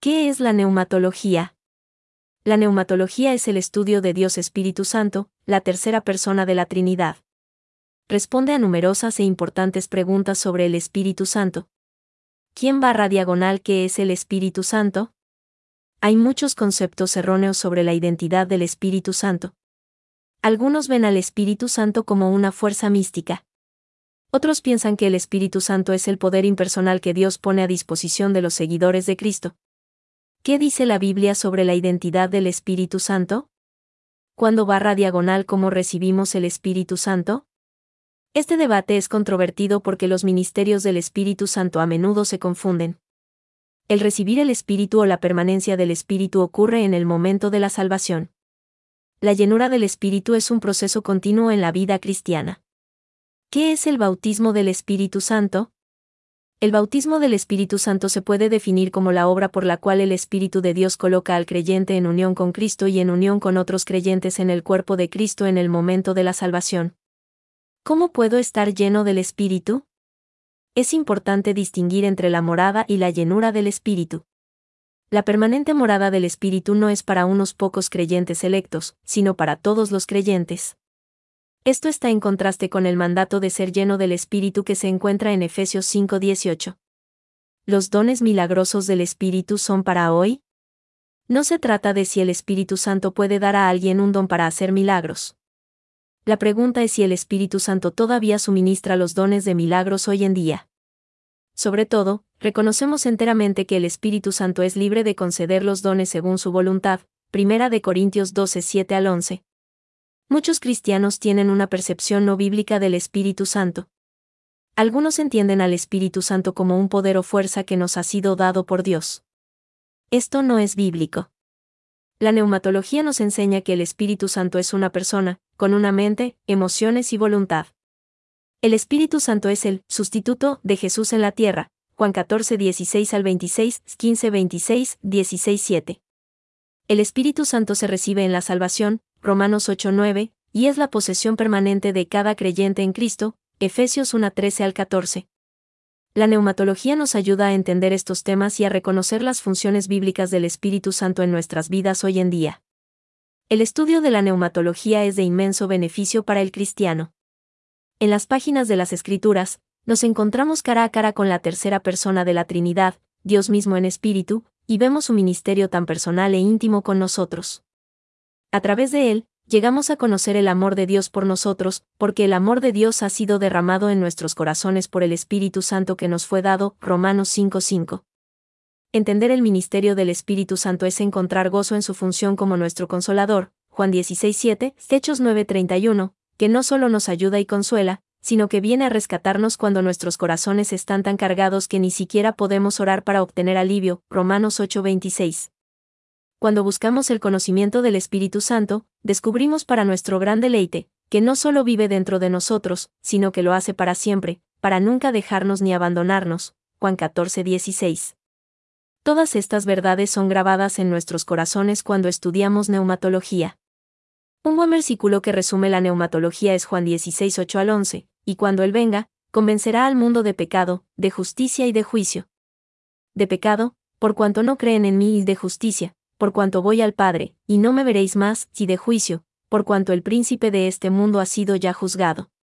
¿Qué es la neumatología? La neumatología es el estudio de Dios Espíritu Santo, la tercera persona de la Trinidad. Responde a numerosas e importantes preguntas sobre el Espíritu Santo. ¿Quién /diagonal qué es el Espíritu Santo? Hay muchos conceptos erróneos sobre la identidad del Espíritu Santo. Algunos ven al Espíritu Santo como una fuerza mística. Otros piensan que el Espíritu Santo es el poder impersonal que Dios pone a disposición de los seguidores de Cristo. ¿Qué dice la Biblia sobre la identidad del Espíritu Santo? ¿Cuándo /diagonal cómo recibimos el Espíritu Santo? Este debate es controvertido porque los ministerios del Espíritu Santo a menudo se confunden. El recibir el Espíritu o la permanencia del Espíritu ocurre en el momento de la salvación. La llenura del Espíritu es un proceso continuo en la vida cristiana. ¿Qué es el bautismo del Espíritu Santo? El bautismo del Espíritu Santo se puede definir como la obra por la cual el Espíritu de Dios coloca al creyente en unión con Cristo y en unión con otros creyentes en el cuerpo de Cristo en el momento de la salvación. ¿Cómo puedo estar lleno del Espíritu? Es importante distinguir entre la morada y la llenura del Espíritu. La permanente morada del Espíritu no es para unos pocos creyentes electos, sino para todos los creyentes. Esto está en contraste con el mandato de ser lleno del Espíritu que se encuentra en Efesios 5:18. ¿Los dones milagrosos del Espíritu son para hoy? No se trata de si el Espíritu Santo puede dar a alguien un don para hacer milagros. La pregunta es si el Espíritu Santo todavía suministra los dones de milagros hoy en día. Sobre todo, reconocemos enteramente que el Espíritu Santo es libre de conceder los dones según su voluntad, 1 Corintios 12:7-11. Muchos cristianos tienen una percepción no bíblica del Espíritu Santo. Algunos entienden al Espíritu Santo como un poder o fuerza que nos ha sido dado por Dios. Esto no es bíblico. La neumatología nos enseña que el Espíritu Santo es una persona, con una mente, emociones y voluntad. El Espíritu Santo es el sustituto de Jesús en la tierra, Juan 14:16-26, 15:26, 16:7. El Espíritu Santo se recibe en la salvación, Romanos 8:9, y es la posesión permanente de cada creyente en Cristo, Efesios 1:13-14. La neumatología nos ayuda a entender estos temas y a reconocer las funciones bíblicas del Espíritu Santo en nuestras vidas hoy en día. El estudio de la neumatología es de inmenso beneficio para el cristiano. En las páginas de las Escrituras, nos encontramos cara a cara con la tercera persona de la Trinidad, Dios mismo en espíritu, y vemos su ministerio tan personal e íntimo con nosotros. A través de él, llegamos a conocer el amor de Dios por nosotros, porque el amor de Dios ha sido derramado en nuestros corazones por el Espíritu Santo que nos fue dado, Romanos 5:5. Entender el ministerio del Espíritu Santo es encontrar gozo en su función como nuestro Consolador, Juan 16:7, Hechos 9:31, que no solo nos ayuda y consuela, sino que viene a rescatarnos cuando nuestros corazones están tan cargados que ni siquiera podemos orar para obtener alivio, Romanos 8:26. Cuando buscamos el conocimiento del Espíritu Santo, descubrimos para nuestro gran deleite, que no solo vive dentro de nosotros, sino que lo hace para siempre, para nunca dejarnos ni abandonarnos, Juan 14:16. Todas estas verdades son grabadas en nuestros corazones cuando estudiamos neumatología. Un buen versículo que resume la neumatología es Juan 16:8-11, y cuando Él venga, convencerá al mundo de pecado, de justicia y de juicio. De pecado, por cuanto no creen en mí, y de justicia, por cuanto voy al Padre, y no me veréis más, y de juicio, por cuanto el príncipe de este mundo ha sido ya juzgado.